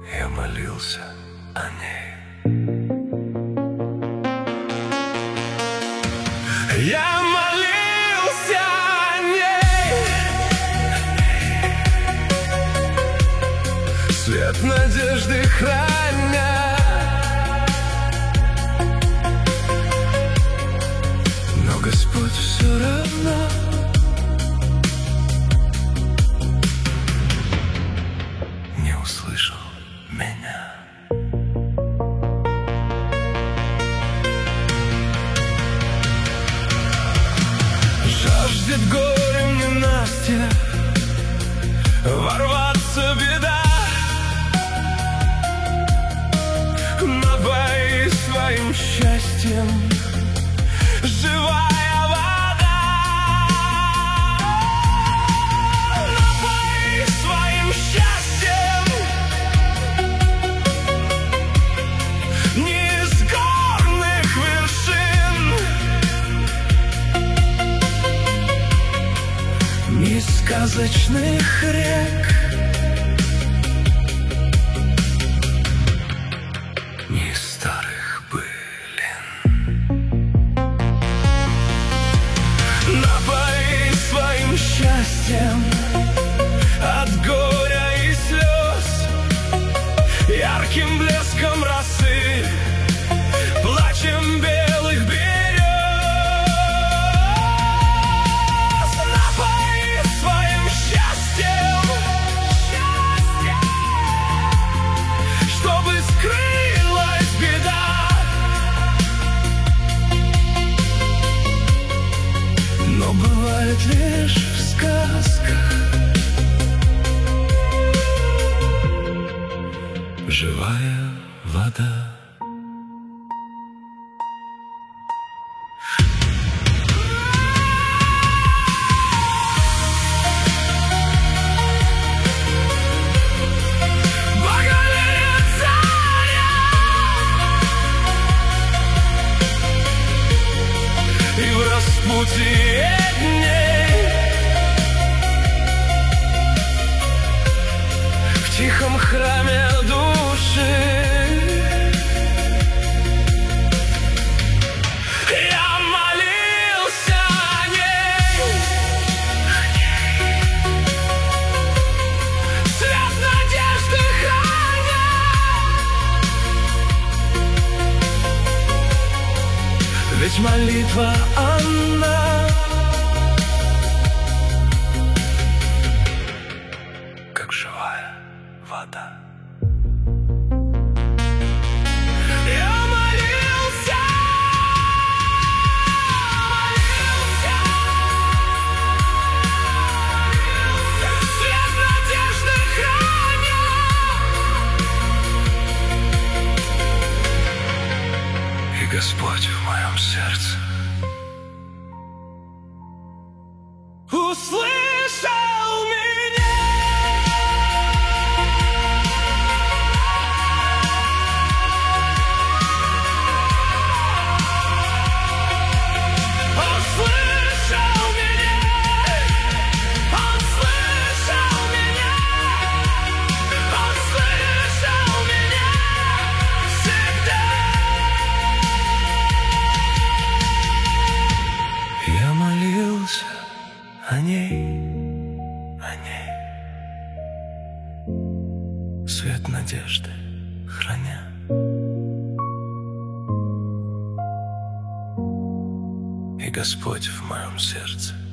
Я молился о ней. Я молился о ней. Свет надежды храня. Но Господь все равно не услышал меня. Жаждет горем ненастья, ворваться беда. Напои своим счастьем живая вода. Напои своим счастьем не с горных вершин, не сказочных рек, не старых былин. Напои своим счастьем от горя и слез, ярким блеском росы, плачем белых берез. Напои своим счастьем, чтобы скрылась беда. Но бывает лишь в сказках живая вода. Багровеет заря, и в распутье дней, в тихом храме души, я молился о ней. Свет надежды храня. Ведь молитва она как живая вода. Я молился, свет надежды храня. И Господь в моем сердце услышал меня. Он слышал меня. Он слышал меня. Он слышал меня всегда. Я молился о ней, свет надежды храня. И Господь в моем сердце